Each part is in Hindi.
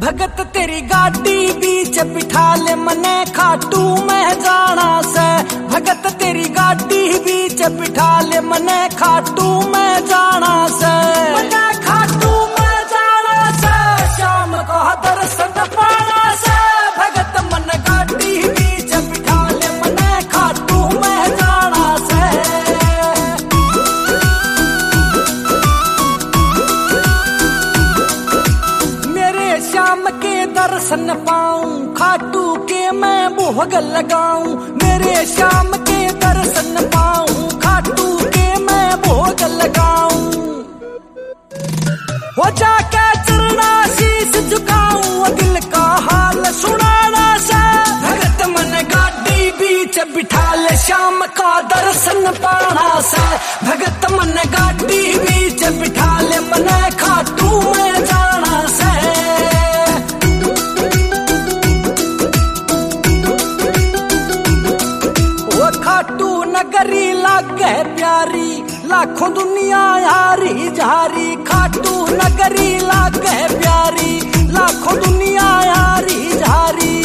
भगत तेरी गाड़ी बीच बिठा ले मने खाटू मैं जाना से। भगत तेरी गाड़ी बीच बिठा ले मने खाटू मैं जाना से। मने खाटू मैं जाना से, शाम को दर्शन पाना से। भगत मन गाड़ी बीच बिठा ले मने खाटू मैं जाना से। मेरे श्याम के दर्शन पाऊं, खाटू के मैं भोग लगाऊं। मेरे श्याम के दर्शन पाऊं, खाटू के मैं भोग लगाऊं। हो जाके चरना शीश झुकाऊं, दिल का हाल सुनाना से। भगत मन गाड़ी बीच बिठा ले, श्याम का दर्शन पाना से। भगत मन गाड़ी बीच बिठा ले, मने खाटू में जाना से। वो खाटू नगरी लागे प्यारी, लाखों दुनिया यारी झारी। खाटू नगरी लागे प्यारी, लाखों दुनिया यारी झारी।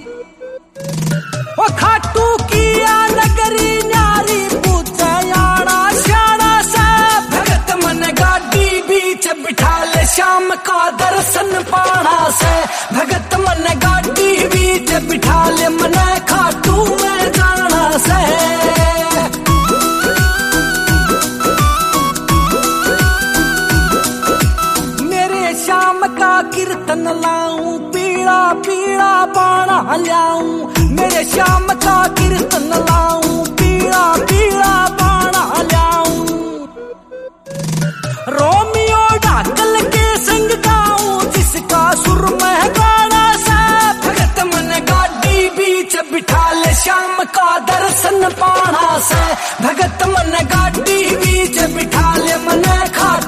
वो खाटू किया नगरी न्यारी, पूछे याना श्याना से। भगत मन गाड़ी बीच बिठा ले, श्याम का दर्शन पाना से। भगत मन गाड़ी बीच बिठा ले, मने खाटू में जाना से। मेरे श्याम का कीर्तन लाऊं, पीड़ा पीड़ा बाणा लाऊं। मेरे श्याम का कीर्तन लाऊं, पीड़ा पीड़ा बाणा लाऊं। रोमियो ढाकल के संग गाऊं, जिसका सुर में गाना सा। भगत मन गाड़ी बीच बिठा ले, श्याम का दर्शन पाना से। भगत मन गाड़ी बीच बिठा ले, मने खा